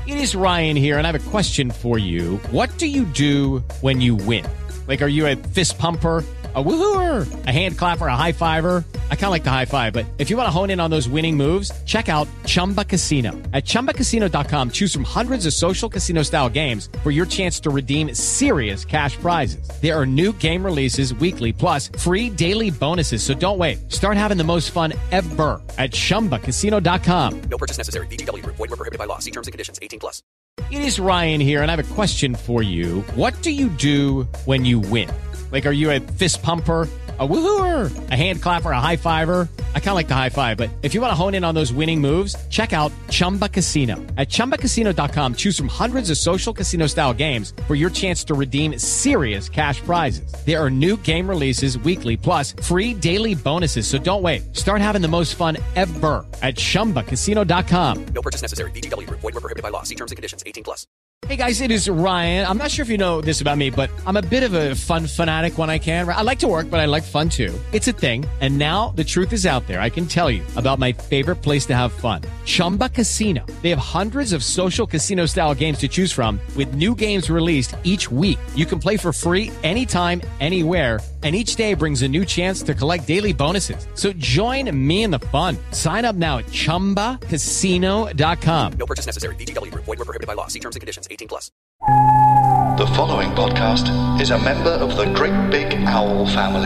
It is Ryan here, and I have a question for you. What do you do when you win? Like, are you a fist pumper, a woohooer, a hand clapper, a high fiver? I kind of like the high five, but if you want to hone in on those winning moves, check out Chumba Casino. At ChumbaCasino.com, choose from hundreds of social casino-style games for your chance to redeem serious cash prizes. There are new game releases weekly, plus free daily bonuses, so don't wait. Start having the most fun ever at ChumbaCasino.com. No purchase necessary. VGW Group. Void where prohibited by law. See terms and conditions. 18+. It is Ryan here, and I have a question for you. What do you do when you win? Like, are you a fist pumper, a woohooer, a hand clapper, a high fiver? I kind of like the high five, but if you want to hone in on those winning moves, check out Chumba Casino. At ChumbaCasino.com, choose from hundreds of social casino-style games for your chance to redeem serious cash prizes. There are new game releases weekly, plus free daily bonuses, so don't wait. Start having the most fun ever at ChumbaCasino.com. No purchase necessary. VGW Group. Void where prohibited by law. See terms and conditions. 18+. Hey guys, it is Ryan. I'm not sure if you know this about me, but I'm a bit of a fun fanatic when I can. I like to work, but I like fun too. It's a thing. And now the truth is out there. I can tell you about my favorite place to have fun. Chumba Casino. They have hundreds of social casino style games to choose from with new games released each week. You can play for free anytime, anywhere. And each day brings a new chance to collect daily bonuses. So join me in the fun. Sign up now at ChumbaCasino.com. No purchase necessary. VGW Group. Void where prohibited by law. See terms and conditions. 18+. The following podcast is a member of the Great Big Owl family.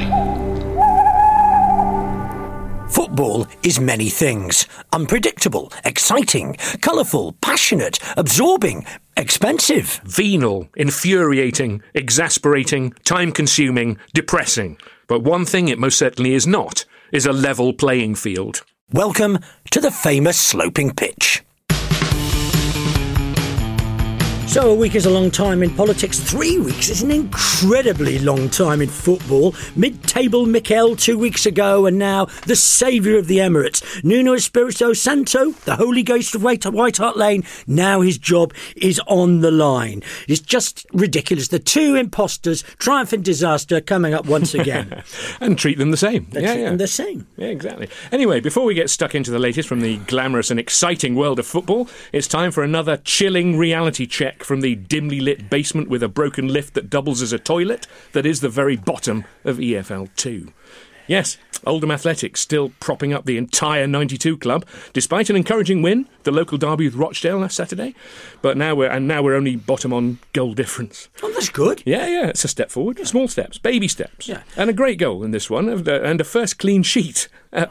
Football is many things. Unpredictable, exciting, colourful, passionate, absorbing, expensive. Venal, infuriating, exasperating, time-consuming, depressing. But one thing it most certainly is not, is a level playing field. Welcome to the famous sloping pitch. So a week is a long time in politics. 3 weeks is an incredibly long time in football. Mid-table Mikel 2 weeks ago, and now the saviour of the Emirates, Nuno Espirito Santo, the Holy Ghost of White Hart Lane. Now his job is on the line. It's just ridiculous. The two imposters, triumph and disaster, coming up once again. And treat them the same. Treat them the same. Yeah, exactly. Anyway, before we get stuck into the latest from the glamorous and exciting world of football, it's time for another chilling reality check from the dimly lit basement with a broken lift that doubles as a toilet that is the very bottom of EFL 2. Yes, Oldham Athletics still propping up the entire 92 club, despite an encouraging win, the local derby with Rochdale last Saturday. But now we're only bottom on goal difference. Oh, that's good. Yeah, it's a step forward. Small steps, baby steps. Yeah. And a great goal in this one, and a first clean sheet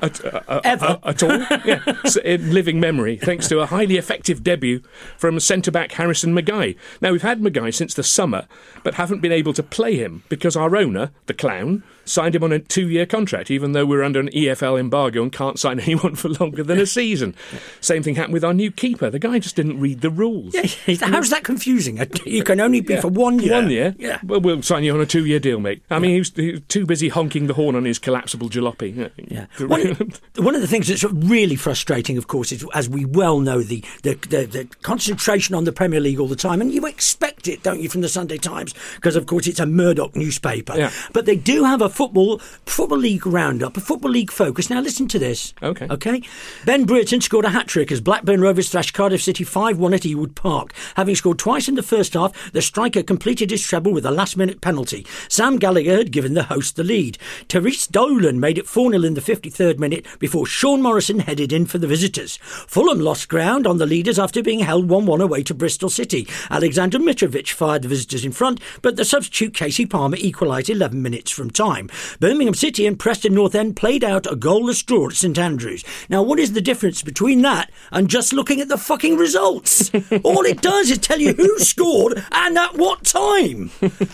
ever at all. Yeah, in living memory, thanks to a highly effective debut from centre-back Harrison Maguire. Now, we've had Maguire since the summer, but haven't been able to play him because our owner, the clown, signed him on a 2-year contract, even though we're under an EFL embargo and can't sign anyone for longer than a season. Same thing happened with our new keeper. The guy just didn't read the rules. Yeah, how's that confusing? You can only be for 1 year. 1 year? Yeah. Well, we'll sign you on a 2-year deal, mate. I mean, he was too busy honking the horn on his collapsible jalopy. Yeah. One of the things that's really frustrating, of course, is, as we well know, the concentration on the Premier League all the time. And you expect it, don't you, from the Sunday Times? Because, of course, it's a Murdoch newspaper. Yeah. But they do have a Football League roundup, a Football League focus. Now, listen to this. Okay. Ben Brereton scored a hat-trick as Blackburn Rovers thrashed Cardiff City 5-1 at Ewood Park. Having scored twice in the first half, the striker completed his treble with a last-minute penalty. Sam Gallagher had given the host the lead. Therese Dolan made it 4-0 in the 53rd minute before Sean Morrison headed in for the visitors. Fulham lost ground on the leaders after being held 1-1 away to Bristol City. Alexander Mitrovic fired the visitors in front, but the substitute Casey Palmer equalised 11 minutes from time. Birmingham City and Preston North End played out a goalless draw at St Andrews. Now, what is the difference between that and just looking at the fucking results? All it does is tell you who scored and at what time.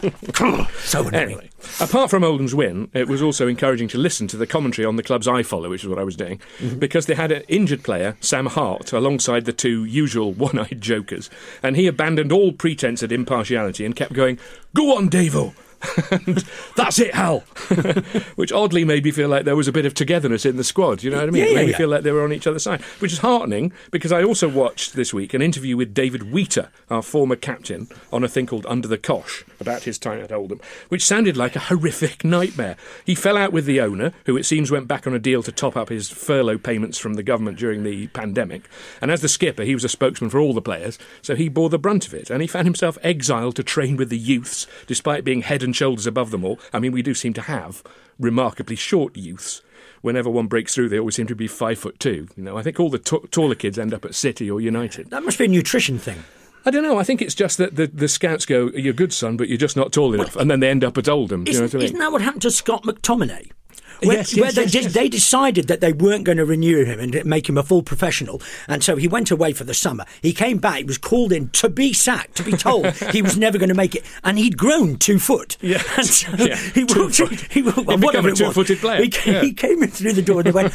So annoying. Anyway, apart from Oldham's win, it was also encouraging to listen to the commentary on the clubs I follow, which is what I was doing, because they had an injured player, Sam Hart, alongside the two usual one-eyed jokers, and he abandoned all pretense at impartiality and kept going, "Go on, Davo! And that's it, Hal. Which oddly made me feel like there was a bit of togetherness in the squad, you know what I mean? It made me feel like they were on each other's side, which is heartening, because I also watched this week an interview with David Wheater, our former captain, on a thing called Under the Cosh, about his time at Oldham, which sounded like a horrific nightmare. He fell out with the owner, who it seems went back on a deal to top up his furlough payments from the government during the pandemic, and as the skipper, he was a spokesman for all the players, so he bore the brunt of it, and he found himself exiled to train with the youths, despite being head and shoulders above them all. I mean, we do seem to have remarkably short youths. Whenever one breaks through, they always seem to be 5'2". You know, I think all the taller kids end up at City or United. That must be a nutrition thing. I don't know. I think it's just that the scouts go, "You're good, son, but you're just not tall enough," and then they end up at Oldham. Do you know what I mean? Isn't that what happened to Scott McTominay? Yes. They decided that they weren't going to renew him and make him a full professional, and so he went away for the summer. He came back, he was called in to be sacked, to be told he was never going to make it, and he'd grown 2 foot. Yeah, and so he became a two-footed player. He came in through the door and they went,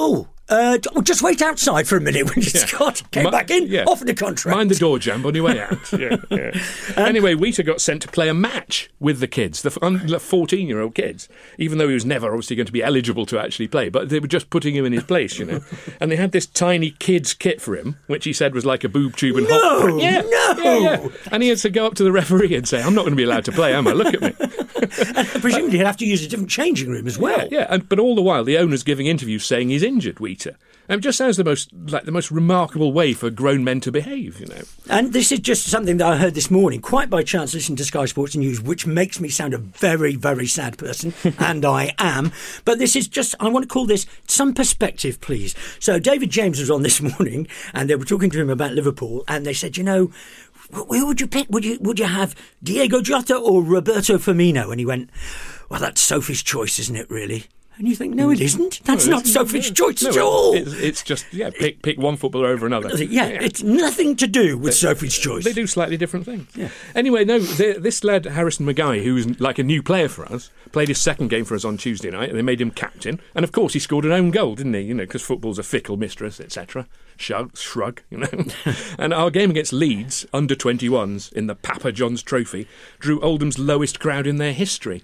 just wait outside for a minute. When Scott came back in, offered the contract. Mind the door, Jamb, on your way out. Anyway, Wheater got sent to play a match with the kids, the 14-year-old kids, even though he was never obviously going to be eligible to actually play, but they were just putting him in his place, you know. And they had this tiny kids kit for him, which he said was like a boob tube and hot. No. And he had to go up to the referee and say, "I'm not going to be allowed to play, am I? Look at me." And presumably he'd have to use a different changing room as well. But all the while, the owner's giving interviews saying he's injured, Wheater. And it just sounds the most remarkable way for grown men to behave, you know. And this is just something that I heard this morning, quite by chance, listening to Sky Sports News, which makes me sound a very, very sad person, and I am. But this is just, I want to call this some perspective, please. So David James was on this morning, and they were talking to him about Liverpool, and they said, you know, who would you pick? Would you have Diego Jota or Roberto Firmino? And he went, well, that's Sophie's choice, isn't it, really? And you think, no, it isn't. That's not Sophie's choice at all. It's just, pick one footballer over another. It's nothing to do with Sophie's choice. They do slightly different things. Yeah. Anyway, no, this lad, Harrison Maguire, who's like a new player for us, played his second game for us on Tuesday night, and they made him captain. And of course, he scored an own goal, didn't he? You know, because football's a fickle mistress, etc. Shrug, you know. And our game against Leeds, under 21s, in the Papa John's Trophy, drew Oldham's lowest crowd in their history.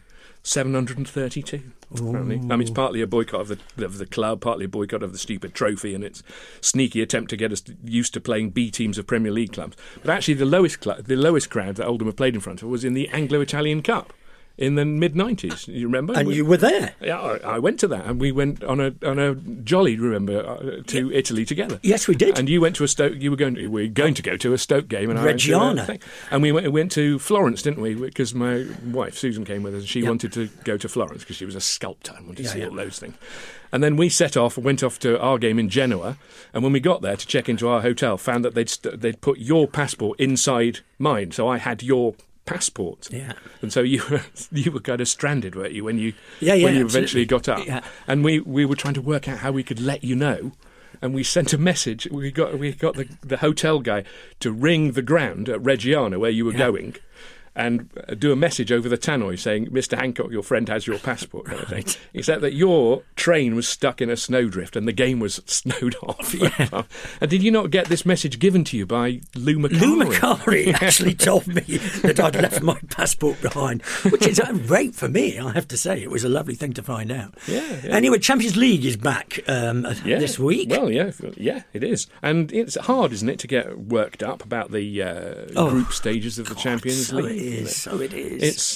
732. Apparently. I mean, it's partly a boycott of the club, partly a boycott of the stupid trophy, and its sneaky attempt to get us used to playing B teams of Premier League clubs. But actually, the lowest crowd that Oldham have played in front of was in the Anglo-Italian Cup in the mid-90s. You remember? And you were there. Yeah, I went to that, and we went on a jolly, remember, to Italy together. Yes, we did. And you went to a Stoke. We were going to go to a Stoke game, and Reggiana. And we went to Florence, didn't we? Because my wife Susan came with us, and she wanted to go to Florence because she was a sculptor and wanted to see all those things. And then we went off to our game in Genoa, and when we got there to check into our hotel, found that they'd put your passport inside mine, so I had your passport. Yeah. And so you were kind of stranded, weren't you, when you eventually got up? Yeah. And we were trying to work out how we could let you know. And we sent a message. We got the hotel guy to ring the ground at Reggiana where you were going, and do a message over the tannoy saying, "Mr. Hancock, your friend has your passport," kind of thing. Except that your train was stuck in a snowdrift and the game was snowed off. Yeah. And did you not get this message given to you by Lou Macari? Lou Macari actually told me that I'd left my passport behind, which is great for me, I have to say. It was a lovely thing to find out. Yeah. Anyway, Champions League is back this week. Well, yeah, it is. And it's hard, isn't it, to get worked up about the group stages of the Champions League. So it is.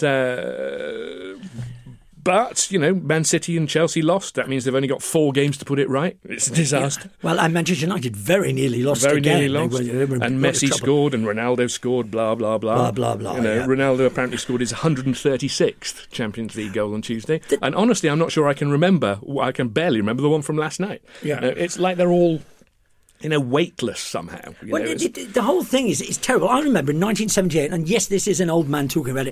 It's, but, you know, Man City and Chelsea lost. That means they've only got 4 games to put it right. It's a disaster. Yeah. Well, and Manchester United very nearly lost again. They were and Messi scored and Ronaldo scored, blah, blah, blah. Blah, blah, blah. You know, Ronaldo apparently scored his 136th Champions League goal on Tuesday. And honestly, I'm not sure I can remember. I can barely remember the one from last night. Yeah. It's like they're all, weightless somehow. The whole thing is terrible. I remember in 1978, and yes, this is an old man talking about it,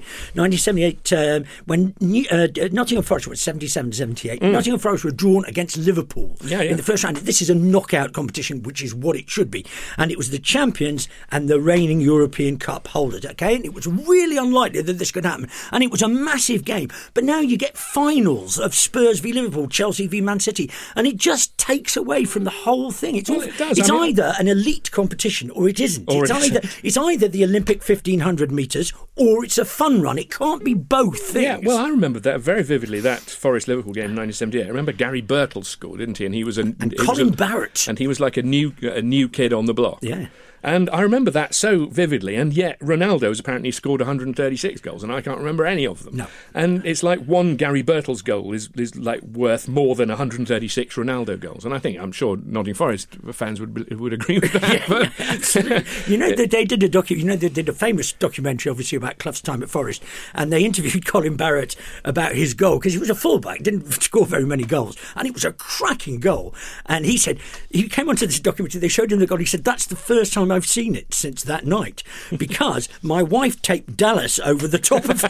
1978, when Nottingham Forest was 77-78, Nottingham Forest were drawn against Liverpool in the first round. This is a knockout competition, which is what it should be. And it was the champions and the reigning European Cup holders, okay? And it was really unlikely that this could happen. And it was a massive game. But now you get finals of Spurs v Liverpool, Chelsea v Man City, and it just takes away from the whole thing. It's it does. does. It's either an elite competition or it isn't. Or It's either the Olympic 1500 metres or it's a fun run. It can't be both things. Yeah, well, I remember that very vividly, that Forest-Liverpool game in 1978. I remember Gary Birtles scored, didn't he? And he was Colin Barrett. And he was like a new kid on the block. Yeah. And I remember that so vividly, and yet Ronaldo's apparently scored 136 goals, and I can't remember any of them. No. And it's like one Gary Birtles goal is like worth more than 136 Ronaldo goals, and I'm sure Nottingham Forest fans would agree with that. You know, they did they did a famous documentary, obviously, about Clough's time at Forest, and they interviewed Colin Barrett about his goal, because he was a fullback, didn't score very many goals, and it was a cracking goal. And he said, he came onto this documentary, they showed him the goal, he said, that's the first time I've seen it since that night, because my wife taped Dallas over the top of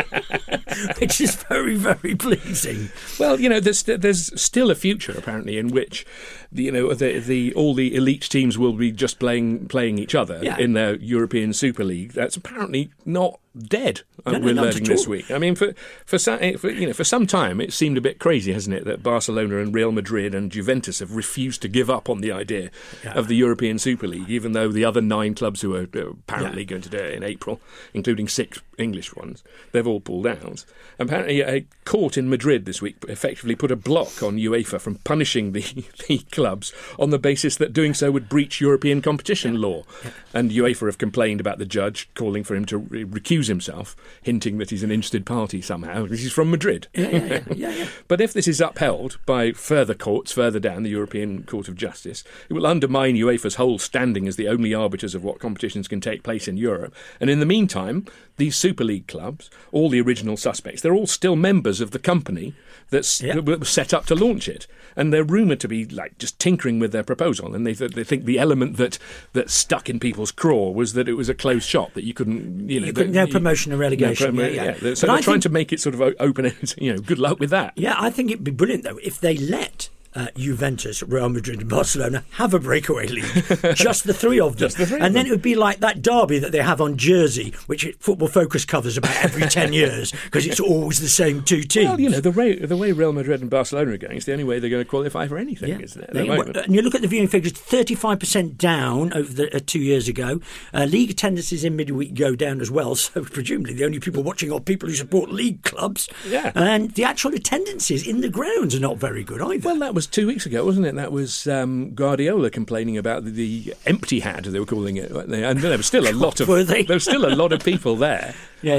it, which is very, very pleasing. Well, there's still a future apparently in which all the elite teams will be just playing each other in their European Super League. That's apparently not dead. We're learning this week. I mean, for some time it seemed a bit crazy, hasn't it, that Barcelona and Real Madrid and Juventus have refused to give up on the idea of the European Super League, even though the other 9 clubs who are apparently going to do it in April, including 6 English ones, they've all pulled out. Apparently, a court in Madrid this week effectively put a block on UEFA from punishing the clubs on the basis that doing so would breach European competition law. And UEFA have complained about the judge, calling for him to recuse himself, hinting that he's an interested party somehow, because he's from Madrid. Yeah. But if this is upheld by further courts further down, the European Court of Justice, it will undermine UEFA's whole standing as the only arbiters of what competitions can take place in Europe. And in the meantime, these Super League clubs, all the original suspects, they're all still members of the company that was set up to launch it. And they're rumoured to be like just tinkering with their proposal. And they think the element that stuck in people's craw was that it was a closed shop, that you couldn't, no promotion or relegation. So they're trying to make it sort of open. Good luck with that. Yeah, I think it'd be brilliant though if they let Juventus, Real Madrid and Barcelona have a breakaway league. Just the 3 of them. And then it would be like that derby that they have on Jersey, which Football Focus covers about every 10 years, because it's always the same 2 teams. Well, the way Real Madrid and Barcelona are going, it's the only way they're going to qualify for anything, isn't it? And you look at the viewing figures, 35% down over 2 years ago. League attendances in midweek go down as well, so presumably the only people watching are people who support league clubs. Yeah. And the actual attendances in the grounds are not very good either. Well, that was 2 weeks ago, wasn't it? That was Guardiola complaining about the empty hat, they were calling it, and there was still a lot of there was still a lot of people there.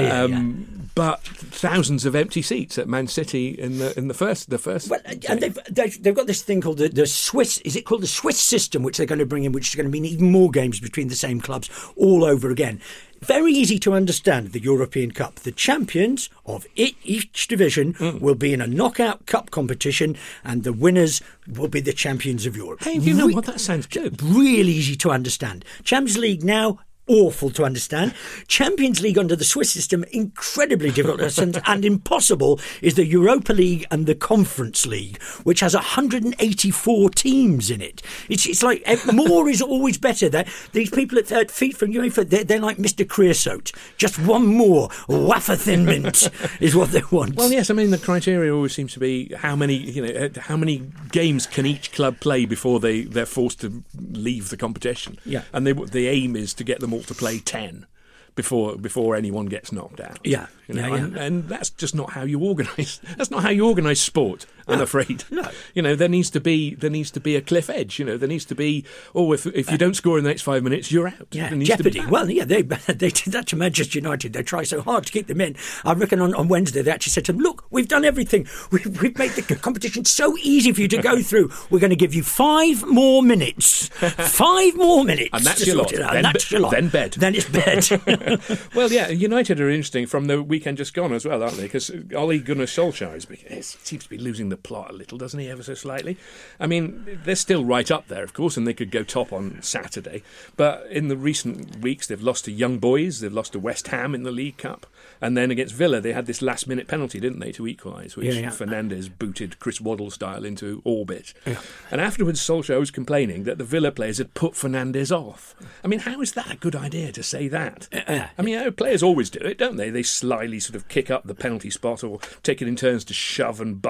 But thousands of empty seats at Man City in the first. Well, and they've got this thing called the Swiss. Is it called the Swiss system, which they're going to bring in, which is going to mean even more games between the same clubs all over again. Very easy to understand, the European Cup. The champions of each division will be in a knockout cup competition, and the winners will be the champions of Europe. Hey, you know what? That sounds good. Really easy to understand. Champions League now, awful to understand. Champions League under the Swiss system, incredibly difficult and impossible is the Europa League and the Conference League, which has 184 teams in it. It's like more is always better. These people at FIFA from UEFA, they're like Mr. Creosote. Just one more wafer thin mint is what they want. Well, yes, I mean the criteria always seems to be how many games can each club play before they're forced to leave the competition. Yeah, and the aim is to get them all to play 10 before anyone gets knocked out. And that's just not how you organise. That's not how you organise sport. I'm afraid. No. There needs to be a cliff edge. There needs to be. If you don't score in the next 5 minutes, you're out. Yeah, jeopardy. They did that to Manchester United. They try so hard to keep them in. I reckon on Wednesday they actually said to them, "Look, we've done everything. We've made the competition so easy for you to go through. We're going to give you 5 more minutes. 5 more minutes, and that's your lot. Then bed. Then it's bed." Well, yeah, United are interesting from the weekend just gone as well, aren't they? Because Ole Gunnar Solskjaer seems to be losing the plot a little, doesn't he, ever so slightly? I mean, they're still right up there, of course, and they could go top on Saturday. But in the recent weeks, they've lost to Young Boys, they've lost to West Ham in the League Cup, and then against Villa, they had this last-minute penalty, didn't they, to equalise, which Fernandes booted Chris Waddle style into orbit. Yeah. And afterwards, Solskjaer was complaining that the Villa players had put Fernandes off. I mean, how is that a good idea to say that? I mean, players always do it, don't they? They slyly sort of kick up the penalty spot or take it in turns to shove and bustle the kick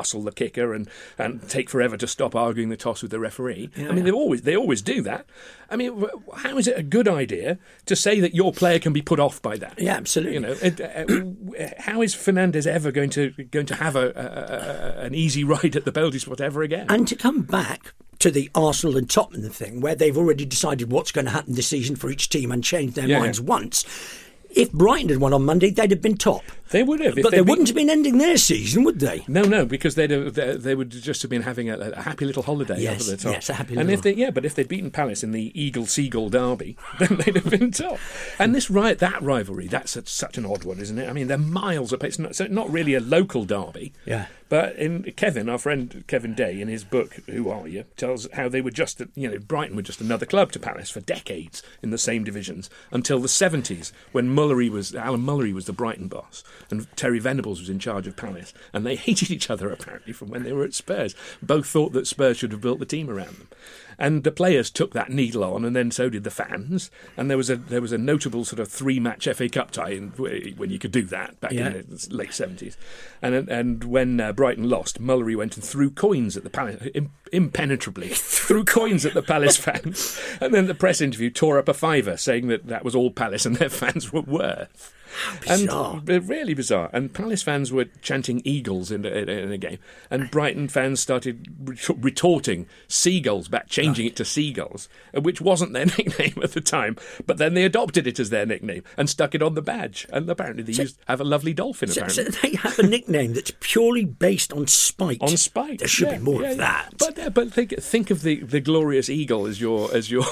kicker and take forever to stop arguing the toss with the referee. I mean, they always do that. I mean, how is it a good idea to say that your player can be put off by that? Yeah, absolutely. How is Fernandes ever going to have an easy ride at the penalty spot ever again? And to come back to the Arsenal and Tottenham thing, where they've already decided what's going to happen this season for each team and changed their minds once. If Brighton had won on Monday, they'd have been top. They would have. But they wouldn't have been ending their season, would they? No, because they would just have been having a happy little holiday over the top. Yes, a happy and little. But if they'd beaten Palace in the Eagle-Seagull derby, then they'd have been top. And that rivalry, that's such an odd one, isn't it? I mean, they're miles apart. It's not really a local derby. Yeah. But our friend Kevin Day, in his book Who Are You, tells how they were just, Brighton were just another club to Palace for decades in the same divisions until the 70s when Alan Mullery was the Brighton boss and Terry Venables was in charge of Palace, and they hated each other apparently from when they were at Spurs. Both thought that Spurs should have built the team around them. And the players took that needle on, and then so did the fans. And there was a notable sort of 3-match FA Cup tie when you could do that back in the late 70s. And when Brighton lost, Mullery went and threw coins at the Palace, impenetrably threw coins at the Palace fans. And then the press interview tore up a fiver, saying that was all Palace and their fans were worth. Bizarre. And really bizarre. And Palace fans were chanting Eagles in a game, and Brighton fans started retorting Seagulls back, changing it to Seagulls, which wasn't their nickname at the time. But then they adopted it as their nickname and stuck it on the badge. And apparently they have a lovely dolphin. So they have a nickname that's purely based on spite. On spite. There should be more of that. But think of the glorious eagle as your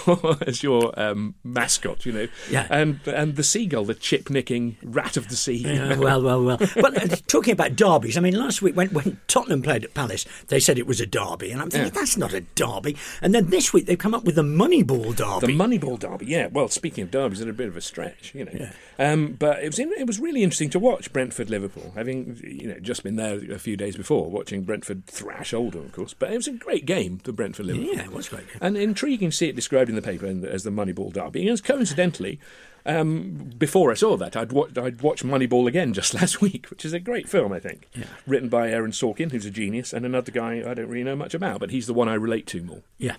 mascot, Yeah. And the seagull, the chip nicking rat of the sea. Yeah, well. But talking about derbies, I mean, last week when Tottenham played at Palace, they said it was a derby, and I'm thinking that's not a derby. And then this week they've come up with the Moneyball derby. The Moneyball derby, yeah. Well, speaking of derbies, they're a bit of a stretch, Yeah. But it was really interesting to watch Brentford-Liverpool, having just been there a few days before, watching Brentford thrash Oldham, of course. But it was a great game, the Brentford-Liverpool. Yeah, it was a great game. And intriguing to see it described in the paper as the Moneyball derby. And coincidentally, before I saw that, I'd watched Moneyball again just last week, which is a great film, I think. Yeah. Written by Aaron Sorkin, who's a genius, and another guy I don't really know much about, but he's the one I relate to more. Yeah.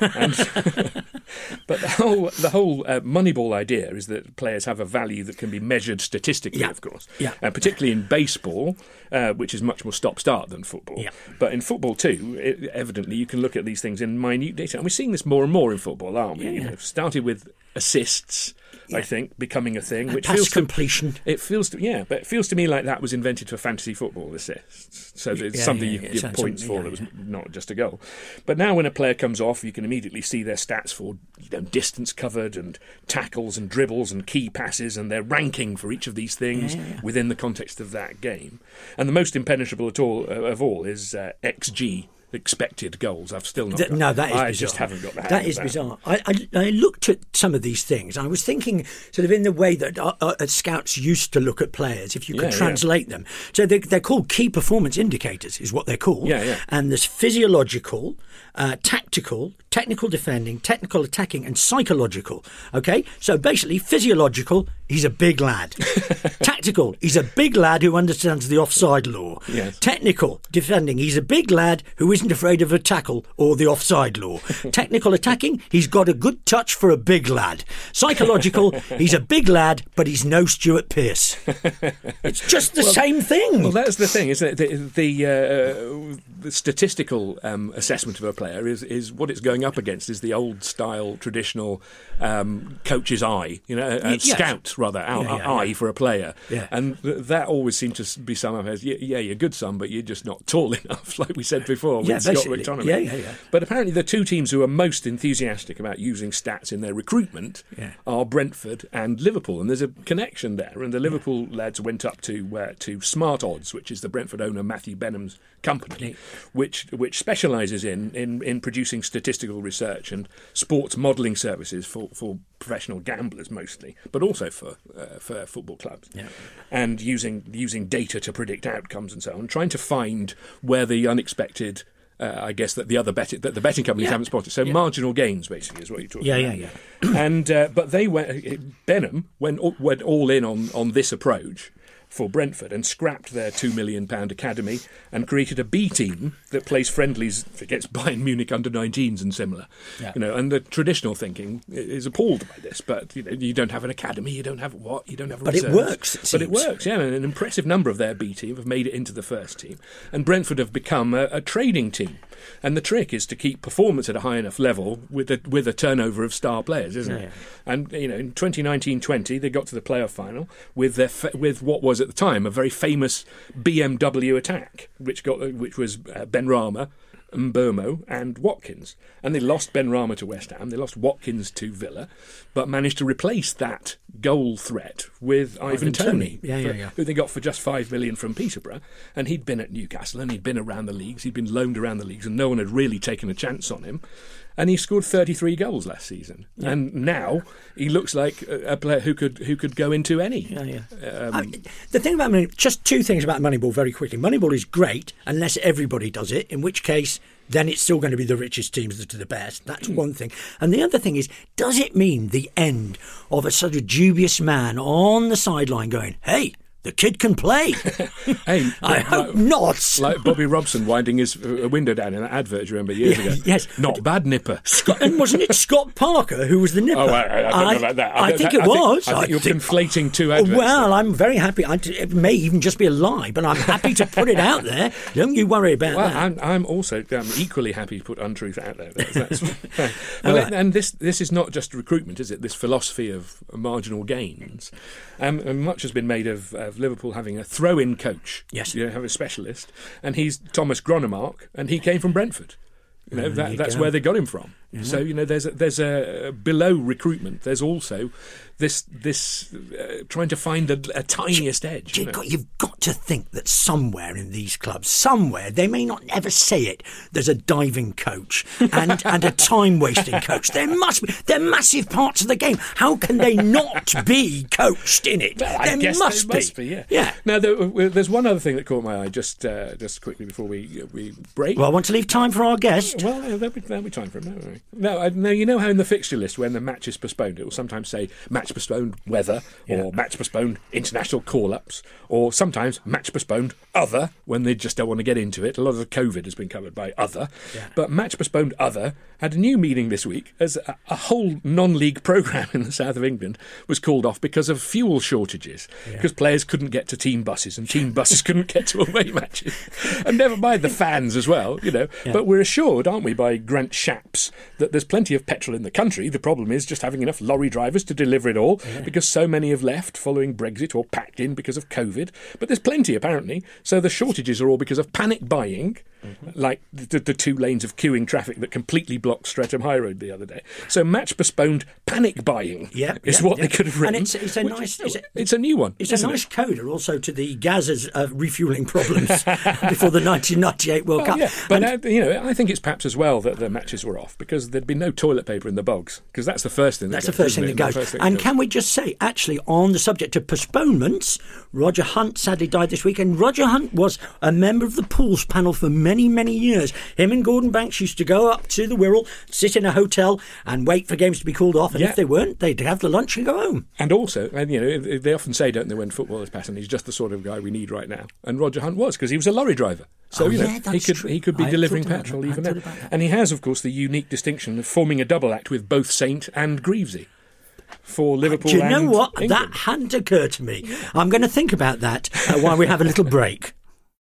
But the whole Moneyball idea is that players have a value that can be measured statistically, of course. Yeah. Particularly in baseball, which is much more stop-start than football. Yeah. But in football too, evidently you can look at these things in minute data. And we're seeing this more and more in football, aren't we? Yeah. Started with assists, I think, becoming a thing. Which pass feels completion. It feels to me like that was invented for fantasy football assists. So it's something you give points for that was not just a goal. But now when a player comes off, you can immediately see their stats for distance covered and tackles and dribbles and key passes, and their ranking for each of these things within the context of that game. And the most impenetrable of all is XG. Expected goals. I've still not. No, that is bizarre. I just haven't got the hang that of is bizarre. I looked at some of these things. I was thinking, sort of in the way that scouts used to look at players, if you could translate them. So they're called key performance indicators, is what they're called. Yeah. And there's physiological, tactical, technical defending, technical attacking, and psychological. Okay, so basically, physiological, he's a big lad. Tactical, he's a big lad who understands the offside law. Yes. Technical defending, he's a big lad who isn't afraid of a tackle or the offside law. Technical attacking, he's got a good touch for a big lad. Psychological, he's a big lad, but he's no Stuart Pearce. It's just the same thing. Well, that's the thing, isn't it? The statistical assessment of a player is what it's going up against is the old style traditional coach's eye, scout rather, eye for a player. Yeah. And that always seemed to be summed up as, you're good son, but you're just not tall enough, like we said before. With Scott McTominay. Yeah. But apparently the two teams who are most enthusiastic about using stats in their recruitment are Brentford and Liverpool, and there's a connection there. And the Liverpool lads went up to Smart Odds, which is the Brentford owner Matthew Benham's company, which specialises in producing statistical research and sports modelling services for professional gamblers mostly, but also for football clubs, and using data to predict outcomes and so on, trying to find where the unexpected, I guess that the betting companies haven't spotted. So marginal gains basically is what you're talking about. Yeah. And but Benham went all in on this approach for Brentford and scrapped their £2 million academy and created a B team that plays friendlies against Bayern Munich under-19s and similar. Yeah. And the traditional thinking is appalled by this. But you don't have an academy, you don't have what, you don't have. But reserves. it works. But it works. Yeah, and an impressive number of their B team have made it into the first team, and Brentford have become a trading team. And the trick is to keep performance at a high enough level with a turnover of star players, isn't it? And in 2019-20, they got to the playoff final with what was at the time a very famous BMW attack, which was Benrahma, Mbeumo and Watkins. And they lost Benrahma to West Ham, they lost Watkins to Villa, but managed to replace that goal threat with Ivan Toney, who they got for just $5 million from Peterborough. And he'd been at Newcastle and he'd been around the leagues, he'd been loaned around the leagues, and no one had really taken a chance on him. And he scored 33 goals last season, and now he looks like a player who could go into any. The thing about just two things about Moneyball very quickly. Moneyball is great unless everybody does it, in which case then it's still going to be the richest teams that are the best. That's one thing. And the other thing is, does it mean the end of a sort of dubious man on the sideline going, hey, the kid can play? Hey, I hope not. Like Bobby Robson winding his window down in that advert, you remember, years ago? Yes. Not bad, Nipper. And wasn't it Scott Parker who was the nipper? Oh, I don't know about that. I think it was. I think you're conflating two adverts. Well, I'm very happy. It may even just be a lie, but I'm happy to put it out there. Don't you worry about that. I'm also equally happy to put untruth out there. And this is not just recruitment, is it? This philosophy of marginal gains. And much has been made of Liverpool having a throw-in coach. Yes. Have a specialist. And he's Thomas Gronemark, and he came from Brentford. That's where they got him from. Yeah. So there's a below recruitment. There's also this trying to find a tiniest edge. You've got to think that somewhere in these clubs, they may not ever say it, there's a diving coach and a time wasting coach. There must be. They're massive parts of the game. How can they not be coached in it? Well, there must be. Yeah. Now there's one other thing that caught my eye just quickly before we break. Well, I want to leave time for our guest. Well, there'll be time for him. No, you know how in the fixture list when the match is postponed, it will sometimes say match postponed weather, or match postponed international call-ups, or sometimes match postponed other when they just don't want to get into it. A lot of the COVID has been covered by other, but match postponed other had a new meaning this week as a whole non-league programme in the south of England was called off because of fuel shortages, because players couldn't get to team buses and team buses couldn't get to away matches, and never mind the fans as well, But we're assured, aren't we, by Grant Shapps that there's plenty of petrol in the country. The problem is just having enough lorry drivers to deliver it all, because so many have left following Brexit or packed in because of COVID. But there's plenty, apparently. So the shortages are all because of panic buying, like the 2 lanes of queuing traffic that completely blocked Streatham High Road the other day. So match postponed panic buying is what they could have written. And it's a nice... It's a new one. It's a nice coda also to the Gazza's refuelling problems before the 1998 World Cup. Yeah. But I think it's perhaps as well that the matches were off because there'd been no toilet paper in the bogs, because that's the first thing that goes. And can we just say, actually, on the subject of postponements, Roger Hunt sadly died this week, and Roger Hunt was a member of the Pools panel for many, many years. Him and Gordon Banks used to go up to the Wirral, sit in a hotel and wait for games to be called off, and if they weren't, they'd have the lunch and go home. And also, they often say, don't they, when football is passing, he's just the sort of guy we need right now. And Roger Hunt was, because he was a lorry driver. So, he could be delivering petrol even now. And he has, of course, the unique distinction of forming a double act with both Saint and Greavesy for Liverpool and England. Do you know what? England. That hadn't occurred to me. I'm going to think about that while we have a little break.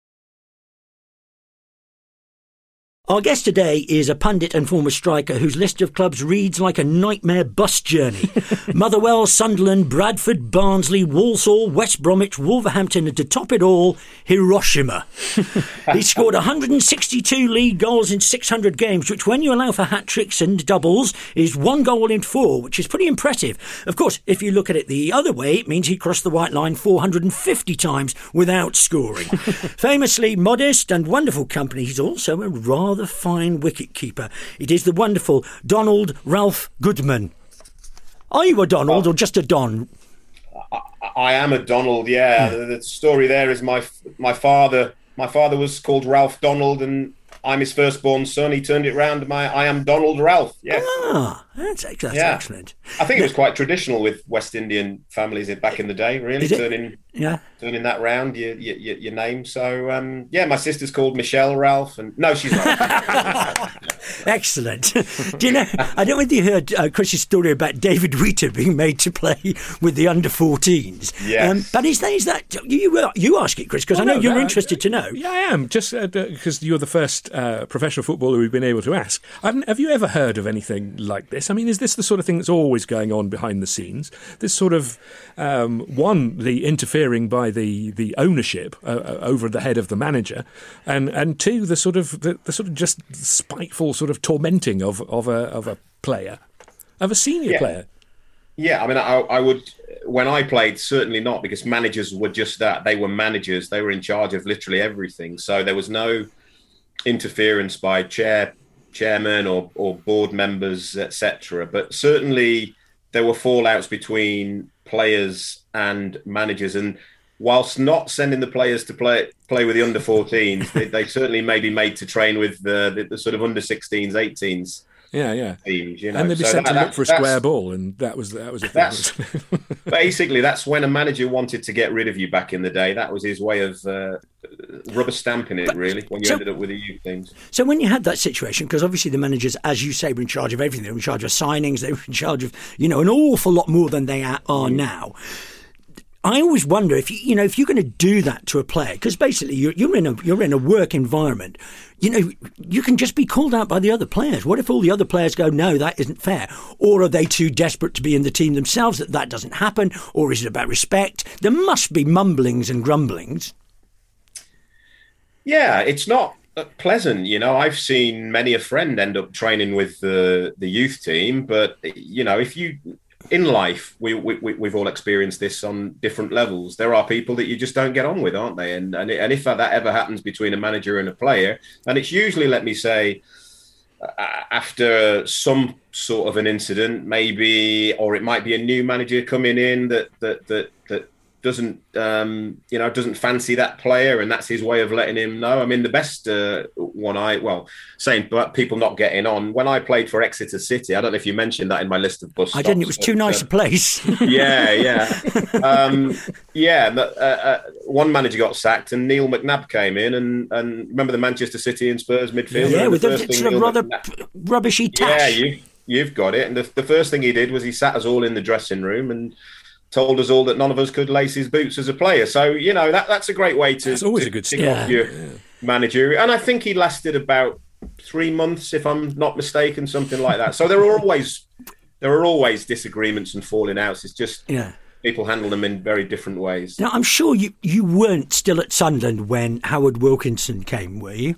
Our guest today is a pundit and former striker whose list of clubs reads like a nightmare bus journey. Motherwell, Sunderland, Bradford, Barnsley, Walsall, West Bromwich, Wolverhampton, and to top it all, Hiroshima. He scored 162 league goals in 600 games, which when you allow for hat-tricks and doubles is 1 goal in 4, which is pretty impressive. Of course, if you look at it the other way, it means he crossed the white line 450 times without scoring. Famously modest and wonderful company, he's also a rather fine wicket-keeper. It is the wonderful Donald Ralph Goodman. Are you a Donald or just a Don? I am a Donald, yeah. The story there is my father was called Ralph Donald, and I'm his firstborn son. He turned it round. I am Donald Ralph. Yes. Ah, that's excellent. I think it was quite traditional with West Indian families back in the day. Really turning that round your name. So my sister's called Michelle Ralph, and no, she's not. Excellent. Do you know? I don't know whether you heard Chris's story about David Wheater being made to play with the under-14s. Yes. But is that you ask it, Chris? Because I know you're interested to know. Yeah, I am. Just because you're the first professional footballer we've been able to ask. Have you ever heard of anything like this? I mean, is this the sort of thing that's always going on behind the scenes? This sort of the interfering by the ownership over the head of the manager, and two, the sort of just spiteful sort of tormenting of a player, of a senior player. Yeah, I mean, I would, when I played, certainly not, because managers were just that. They were managers. They were in charge of literally everything. So there was no interference by chairman or board members, etc. But certainly there were fallouts between players and managers. And whilst not sending the players to play with the under-14s, they certainly may be made to train with the sort of under-16s, 18s. Yeah. Teams, you know. And they'd be sent to look for a square ball, and that was a thing. Basically, that's when a manager wanted to get rid of you back in the day. That was his way of rubber stamping it, really, when you ended up with the youth teams. So when you had that situation, because obviously the managers, as you say, were in charge of everything. They were in charge of signings. They were in charge of, an awful lot more than they are now. I always wonder if you're going to do that to a player, because basically you're in a work environment. You can just be called out by the other players. What if all the other players go, no, that isn't fair? Or are they too desperate to be in the team themselves that doesn't happen? Or is it about respect? There must be mumblings and grumblings. Yeah, it's not pleasant. I've seen many a friend end up training with the youth team, but if you in life, we've all experienced this on different levels. There are people that you just don't get on with, aren't they? And if that ever happens between a manager and a player, and it's usually, let me say, after some sort of an incident, maybe, or it might be a new manager coming in that doesn't fancy that player, and that's his way of letting him know. I mean, the best saying about people not getting on, when I played for Exeter City, I don't know if you mentioned that in my list of bus stops. I didn't. It was too nice a place. One manager got sacked, and Neil McNabb came in, and remember the Manchester City and Spurs midfielder? Yeah, with the sort of rather rubbishy tash. Yeah, you've got it. And the first thing he did was he sat us all in the dressing room and told us all that none of us could lace his boots as a player. So, that's a great way to... It's always a good tick off your manager. And I think he lasted about 3 months, if I'm not mistaken, something like that. So there are always disagreements and falling outs. It's just people handle them in very different ways. Now, I'm sure you weren't still at Sunderland when Howard Wilkinson came, were you?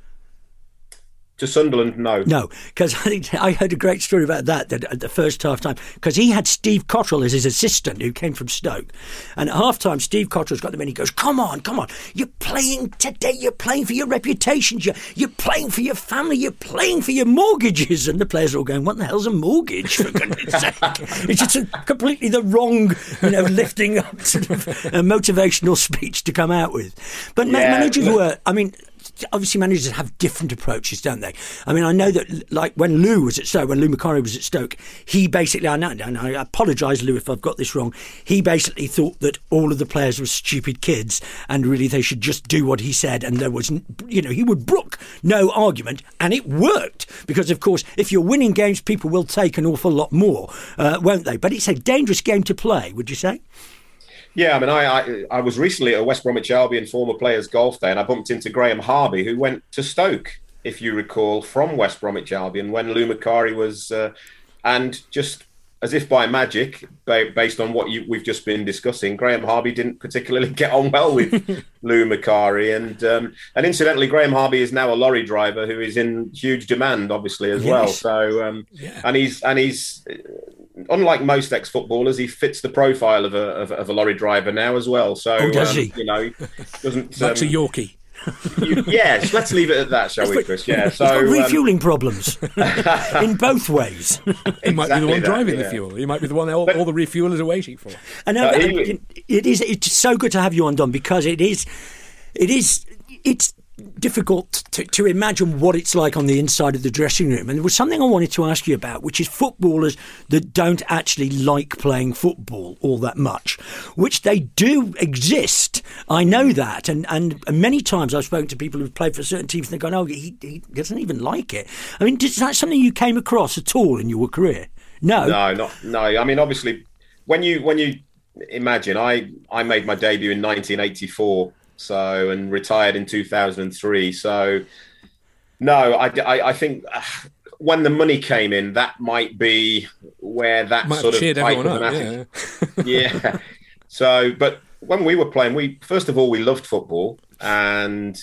To Sunderland, no. No, because I heard a great story about that at the first half-time, because he had Steve Cottrell as his assistant, who came from Stoke. And at half-time, Steve Cottrell's got them in. He goes, come on. You're playing today. You're playing for your reputations. You're playing for your family. You're playing for your mortgages. And the players are all going, what the hell's a mortgage, for goodness sake? It's just completely the wrong, lifting up sort of a motivational speech to come out with. But managers were, obviously managers have different approaches, don't they? I mean, I know that, like, when Lou Macari was at Stoke, he basically, I apologise, Lou, if I've got this wrong, he basically thought that all of the players were stupid kids and really they should just do what he said, and there was, he would brook no argument, and it worked, because, of course, if you're winning games, people will take an awful lot more, won't they? But it's a dangerous game to play, would you say? Yeah, I mean, I was recently at a West Bromwich Albion former players golf day, and I bumped into Graham Harvey, who went to Stoke, if you recall, from West Bromwich Albion when Lou Macari was, and just as if by magic, based on what we've just been discussing, Graham Harvey didn't particularly get on well with Lou Macari, and incidentally, Graham Harvey is now a lorry driver who is in huge demand, obviously, as well. So, and he's. Unlike most ex-footballers, he fits the profile of a lorry driver now as well. So, does he? Doesn't. That's a Yorkie. Yes, let's leave it at that, shall we, Chris? Yeah. So he's got refuelling problems in both ways. He might be the one driving the fuel. He might be the one all the refuelers are waiting for. And it's so good to have you on, Don, because it's difficult to imagine what it's like on the inside of the dressing room. And there was something I wanted to ask you about, which is footballers that don't actually like playing football all that much, which they do exist. I know that. And many times I've spoken to people who've played for certain teams and they're going, oh, he doesn't even like it. I mean, is that something you came across at all in your career? No. No. I mean, obviously, when you imagine, I made my debut in 1984. And retired in 2003. So, no, I think when the money came in, that might be where that sort of type of an attitude. Yeah. So, but when we were playing, first of all, we loved football, and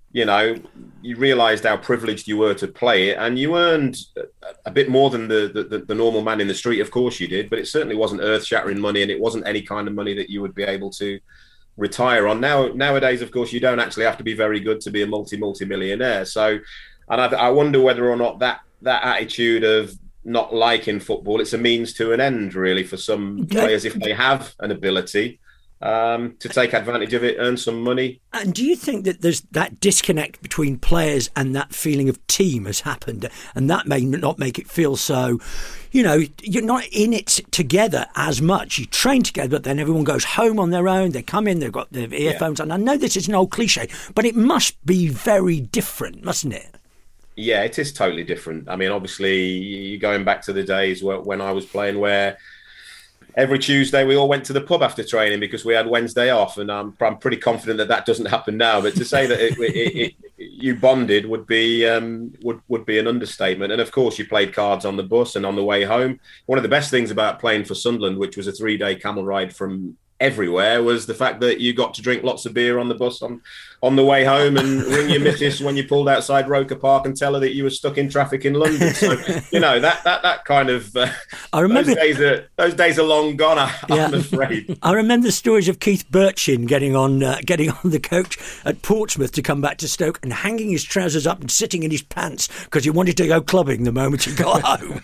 you realised how privileged you were to play it, and you earned a bit more than the normal man in the street. Of course, you did, but it certainly wasn't earth-shattering money, and it wasn't any kind of money that you would be able to retire on. Nowadays, of course, you don't actually have to be very good to be a multi-millionaire. So, and I wonder whether or not that attitude of not liking football, it's a means to an end, really, for some players, if they have an ability to take advantage of it, earn some money. And do you think that there's that disconnect between players and that feeling of team has happened, and that may not make it feel so, you're not in it together as much. You train together, but then everyone goes home on their own. They come in, they've got their earphones on. I know this is an old cliche, but it must be very different, mustn't it? Yeah, it is totally different. I mean, obviously, you're going back to the days when I was playing, where every Tuesday we all went to the pub after training because we had Wednesday off, and I'm pretty confident that doesn't happen now. But to say that you bonded would be would be an understatement. And of course, you played cards on the bus and on the way home. One of the best things about playing for Sunderland, which was a 3-day camel ride from everywhere, was the fact that you got to drink lots of beer on the bus on the way home, and ring your missus when you pulled outside Roker Park and tell her that you were stuck in traffic in London. So that kind of I remember those days are long gone. I'm afraid. I remember the stories of Keith Birchin getting on the coach at Portsmouth to come back to Stoke and hanging his trousers up and sitting in his pants because he wanted to go clubbing the moment he got home.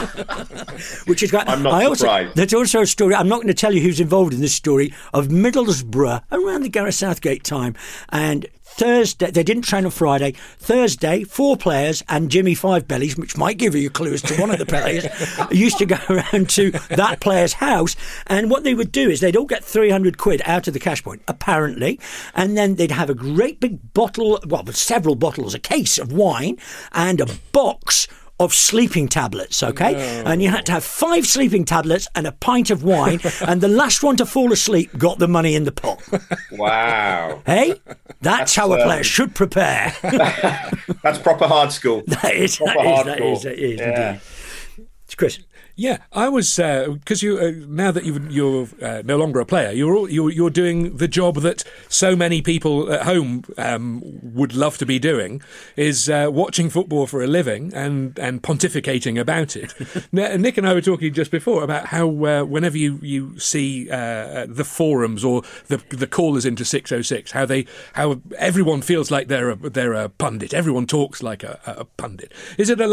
Which is I'm not surprised. There's also a story, I'm not going to tell you who's involved in this story, of Middlesbrough around the Gareth Southgate time. And Thursday, they didn't train on Friday. Thursday, 4 players and Jimmy Five Bellies, which might give you a clue as to one of the players, used to go around to that player's house. And what they would do is they'd all get 300 quid out of the cash point, apparently. And then they'd have a great big bottle, several bottles, a case of wine and a box of sleeping tablets, okay? No. And you had to have 5 sleeping tablets and a pint of wine, and the last one to fall asleep got the money in the pot. Wow. Hey? That's how a player should prepare. That's proper hard school. That is indeed. It's Chris. Yeah, I was because you now that you're no longer a player, you're doing the job that so many people at home would love to be doing, is watching football for a living and pontificating about it. Nick and I were talking just before about how whenever you see the forums or the callers into 606, how everyone feels like they're a pundit. Everyone talks like a pundit. Is it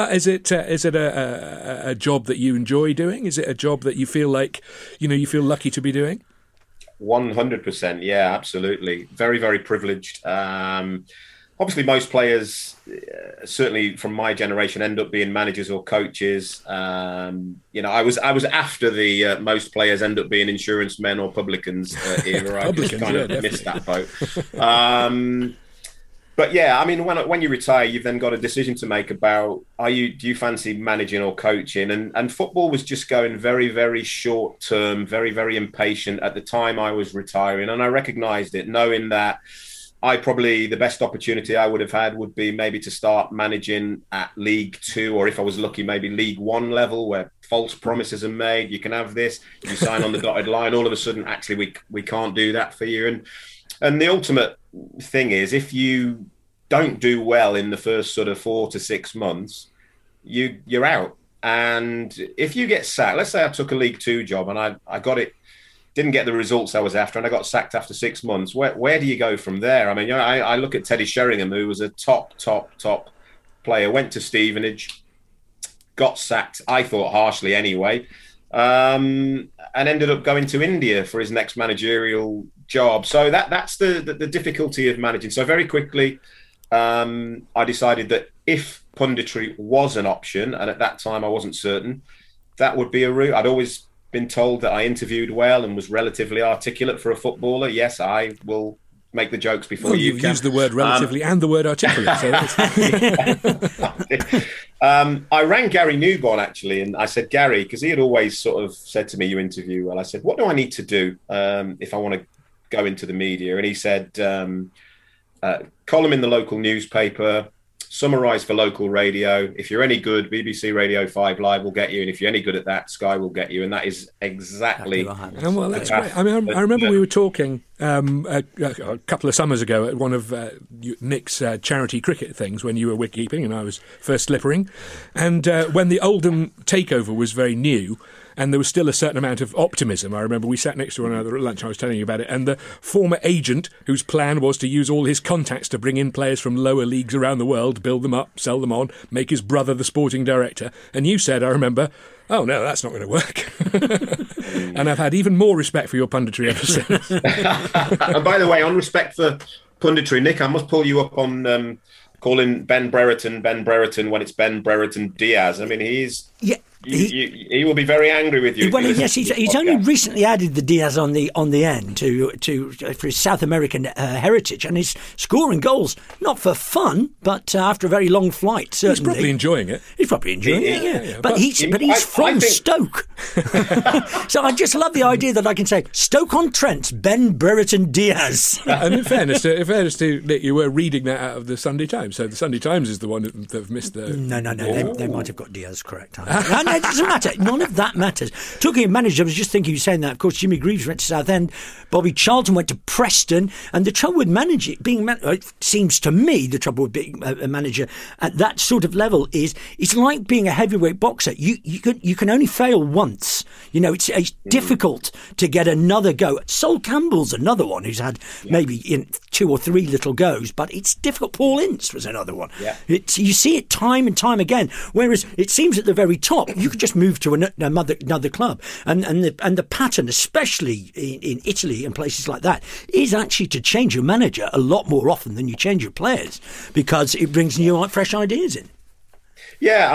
a job that you enjoy doing? Is it a job that you feel like, you feel lucky to be doing? 100%. Yeah, absolutely. Very, very privileged. Obviously, most players, certainly from my generation, end up being managers or coaches. I was after the most players end up being insurance men or publicans era. I just kind of missed that boat. But yeah, I mean, when you retire, you've then got a decision to make about do you fancy managing or coaching? And football was just going very, very short term, very, very impatient at the time I was retiring. And I recognised it, knowing that the best opportunity I would have had would be maybe to start managing at League 2, or if I was lucky, maybe League 1 level, where false promises are made. You can have this, you sign on the dotted line. All of a sudden, actually, we can't do that for you. And the ultimate thing is, if you don't do well in the first sort of 4 to 6 months, you're out. And if you get sacked, let's say I took a League 2 job and I got it, didn't get the results I was after, and I got sacked after 6 months, where do you go from there? I mean, I look at Teddy Sheringham, who was a top player, went to Stevenage, got sacked, I thought harshly anyway, and ended up going to India for his next managerial job. So that's the difficulty of managing. So very quickly, I decided that if punditry was an option, and at that time I wasn't certain, that would be a route. I'd always been told that I interviewed well and was relatively articulate for a footballer. Yes, I will make the jokes before you can. Used the word relatively and the word articulate. So I rang Gary Newborn, actually, and I said, Gary, because he had always sort of said to me, you interview well. I said, what do I need to do if I want to go into the media? And he said, column in the local newspaper, summarise for local radio. If you're any good, BBC Radio 5 Live will get you. And if you're any good at that, Sky will get you. And that is exactly... well, that's great. I mean, I remember we were talking a couple of summers ago at one of Nick's charity cricket things when you were wicketkeeping and I was first slippering. And when the Oldham takeover was very new, and there was still a certain amount of optimism. I remember we sat next to one another at lunch, I was telling you about it, and the former agent, whose plan was to use all his contacts to bring in players from lower leagues around the world, build them up, sell them on, make his brother the sporting director. And you said, I remember, oh no, that's not going to work. And I've had even more respect for your punditry ever since. And by the way, on respect for punditry, Nick, I must pull you up on calling Ben Brereton when it's Ben Brereton Diaz. I mean, he's... Yeah. He will be very angry with you. Well, yes, he's only recently added the Diaz on the end for his South American heritage, and he's scoring goals not for fun, but after a very long flight. Certainly, he's probably enjoying it. He's probably enjoying it. Yeah. But he's from Stoke, so I just love the idea that I can say Stoke-on-Trent's Ben Brereton Diaz. And in fairness to Nick, you were reading that out of the Sunday Times, so the Sunday Times is the one that have missed the. No, they might have got Diaz correct. No, it doesn't matter. None of that matters. Talking of managers, I was just thinking you saying that. Of course, Jimmy Greaves went to Southend, Bobby Charlton went to Preston, and the trouble with it seems to me, the trouble with being a manager at that sort of level is it's like being a heavyweight boxer. You can only fail once. You know, it's difficult to get another go. Sol Campbell's another one who's had maybe 2 or 3 little goes, but it's difficult. Paul Ince was another one. Yeah. You see it time and time again. Whereas it seems at the very top, you could just move to another club, and the pattern, especially in Italy and places like that, is actually to change your manager a lot more often than you change your players because it brings new, fresh ideas in. Yeah,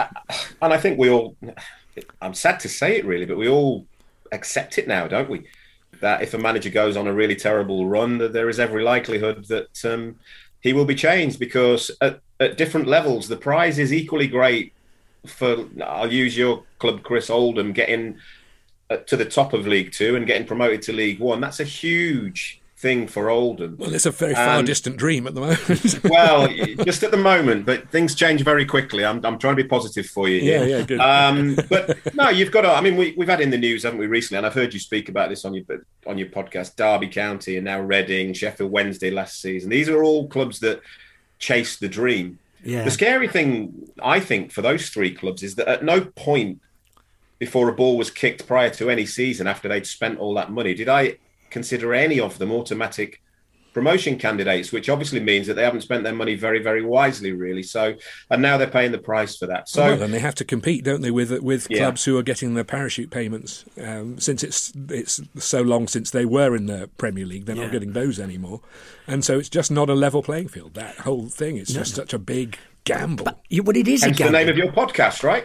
I mean, I think we all. I'm sad to say it, really, but we all accept it now, don't we? That if a manager goes on a really terrible run, that there is every likelihood that he will be changed because at different levels, the prize is equally great. For I'll use your club, Chris, Oldham, getting to the top of League Two and getting promoted to League One. That's a huge thing for Oldham. Well, it's a very far distant dream at the moment. Well, just at the moment, but things change very quickly. I'm trying to be positive for you here. Yeah, good. But no, you've got to. I mean, we've had in the news, haven't we, recently? And I've heard you speak about this on your podcast. Derby County and now Reading, Sheffield Wednesday last season. These are all clubs that chase the dream. Yeah. The scary thing, I think, for those 3 clubs is that at no point before a ball was kicked prior to any season, after they'd spent all that money, did I consider any of them automatic promotion candidates, which obviously means that they haven't spent their money very, very wisely, really. So, and now they're paying the price for that. So, then they have to compete, don't they, with clubs who are getting their parachute payments. Since it's so long since they were in the Premier League, they're not getting those anymore, and so it's just not a level playing field. That whole thing is just such a big gamble. But it is Hence a gamble. The name of your podcast, right?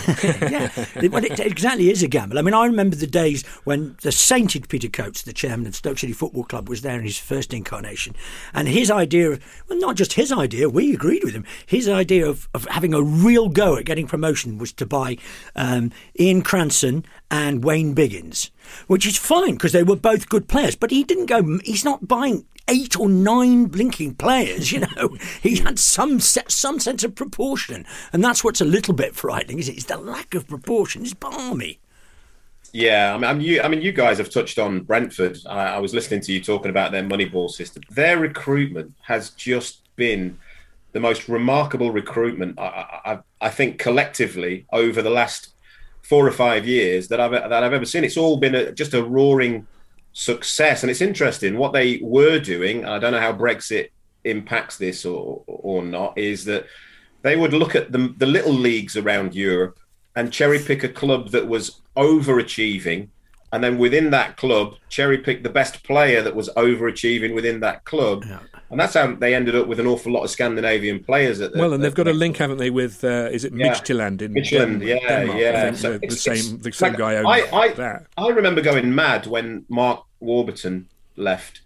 It exactly is a gamble. I mean, I remember the days when the sainted Peter Coates, the chairman of Stoke City Football Club, was there in his first incarnation. And his idea of, well, not just his idea, we agreed with him, his idea of having a real go at getting promotion was to buy Ian Cranson and Wayne Biggins, which is fine because they were both good players. But he's not buying 8 or 9 blinking players, you know. He had some sense of proportion, and that's what's a little bit frightening, is it? It's the lack of proportion. It's balmy. Yeah, I mean, you guys have touched on Brentford. I was listening to you talking about their Moneyball system. Their recruitment has just been the most remarkable recruitment I think collectively over the last 4 or 5 years that I've ever seen. It's all been just a roaring success, and it's interesting what they were doing. I don't know how Brexit impacts this or not. Is that they would look at the little leagues around Europe and cherry pick a club that was overachieving and then within that club, cherry-pick the best player that was overachieving within that club. Yeah. And that's how they ended up with an awful lot of Scandinavian players. And they've got a link, haven't they, with, is it Midtjylland in Denmark? Yeah. So the same guy owns that. I remember going mad when Mark Warburton left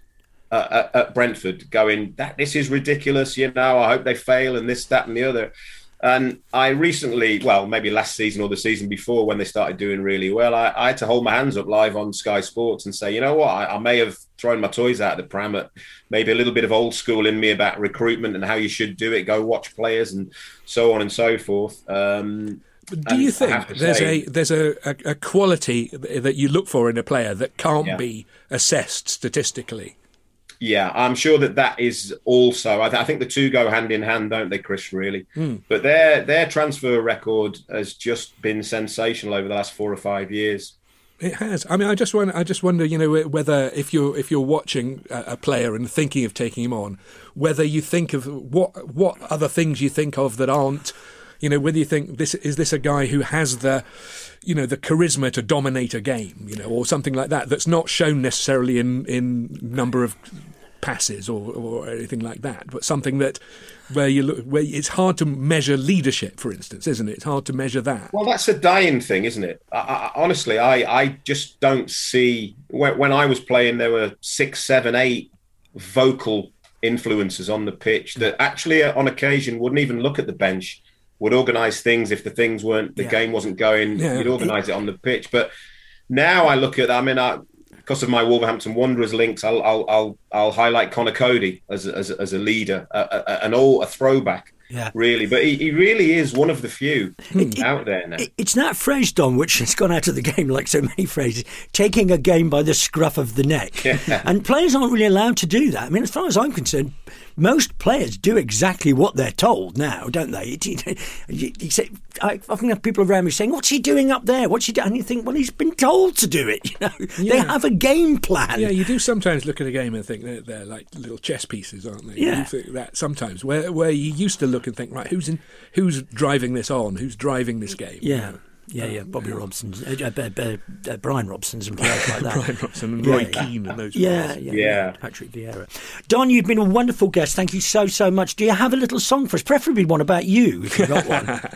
at Brentford, going, this is ridiculous, I hope they fail and this, that and the other. And I recently, maybe last season or the season before when they started doing really well, I had to hold my hands up live on Sky Sports and say, you know what, I may have thrown my toys out of the pram at maybe a little bit of old school in me about recruitment and how you should do it, go watch players and so on and so forth. Do you think there's a quality that you look for in a player that can't be assessed statistically? Yeah, I'm sure that is also. I think the two go hand in hand, don't they, Chris? Really, but their transfer record has just been sensational over the last 4 or 5 years. It has. I mean, I just wonder, whether if you're watching a player and thinking of taking him on, whether you think of what other things you think of that aren't. Whether you think this is a guy who has the charisma to dominate a game, or something like that, that's not shown necessarily in number of passes or anything like that, but something that where it's hard to measure leadership, for instance, isn't it? It's hard to measure that. Well, that's a dying thing, isn't it? Honestly, I just don't see. When I was playing, there were 6, 7, 8 vocal influencers on the pitch that actually, on occasion, wouldn't even look at the bench. Would organise things if the game wasn't going. You'd organise it on the pitch. But now I look at, because of my Wolverhampton Wanderers links, I'll highlight Connor Cody as a leader, a throwback. Yeah. Really, but he really is one of the few out there now. It's that phrase, Don, which has gone out of the game like so many phrases, taking a game by the scruff of the neck. Yeah. And players aren't really allowed to do that. I mean, as far as I'm concerned, most players do exactly what they're told now, don't they? I often have people around me saying, what's he doing up there? What's he doing? And you think, well, he's been told to do it. They have a game plan. Yeah, you do sometimes look at a game and think they're like little chess pieces, aren't they? Yeah. You think that sometimes, where you used to look and think, right, who's driving this on? Who's driving this game? Yeah. Yeah, Bobby Robson's, Brian Robson's and players like that. Brian Robson and Roy Keane and those players. Yeah. Patrick Vieira. Don, you've been a wonderful guest. Thank you so much. Do you have a little song for us? Preferably one about you, if you've got one.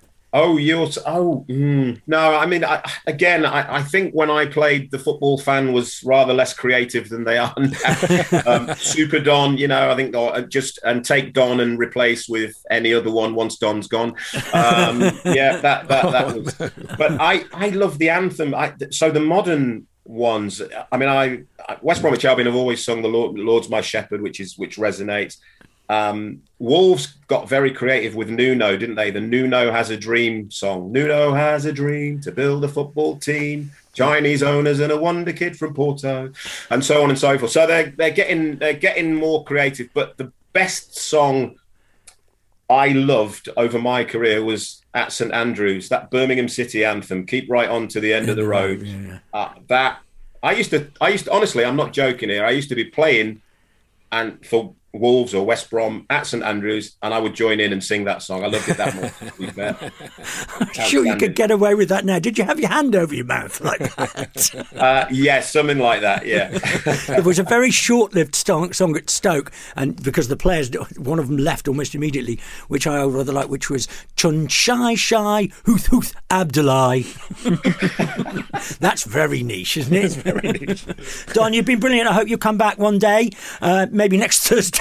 No, I mean, I think when I played, the football fan was rather less creative than they are now. Super Don, I think, and take Don and replace with any other one once Don's gone. That was. But I love the anthem. So the modern ones. I mean, West Bromwich Albion have always sung "The Lord's My Shepherd," which resonates. Wolves got very creative with Nuno, didn't they? The Nuno Has a Dream song. Nuno has a dream to build a football team. Chinese owners and a wonder kid from Porto, and so on and so forth. So they're getting more creative. But the best song I loved over my career was at St Andrews, that Birmingham City anthem. Keep right on to the end of the road. That I used to honestly, I'm not joking here. I used to be playing and for Wolves or West Brom at St Andrews, and I would join in and sing that song. I loved it that much, to be fair. I'm sure you could get away with that now. Did you have your hand over your mouth like that? Yes, something like that, yeah. It was a very short-lived song at Stoke, and because the players, one of them left almost immediately, which I rather like, which was Chun Shai Shai Hooth Hooth Abdullah. That's very niche, isn't it? It's very niche. Don, you've been brilliant. I hope you'll come back one day, maybe next Thursday.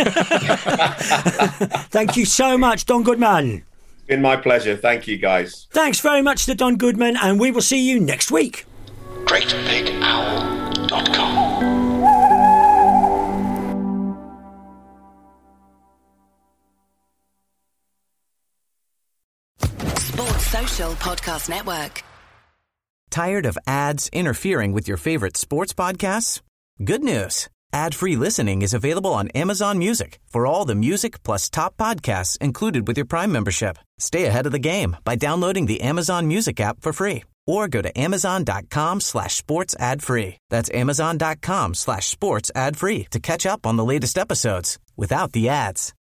Thank you so much, Don Goodman. It's been my pleasure. Thank you, guys. Thanks very much to Don Goodman, and we will see you next week. GreatBigOwl.com. Sports Social Podcast Network. Tired of ads interfering with your favorite sports podcasts? Good news. Ad-free listening is available on Amazon Music for all the music plus top podcasts included with your Prime membership. Stay ahead of the game by downloading the Amazon Music app for free or go to amazon.com/sports ad-free. That's amazon.com/sports ad-free to catch up on the latest episodes without the ads.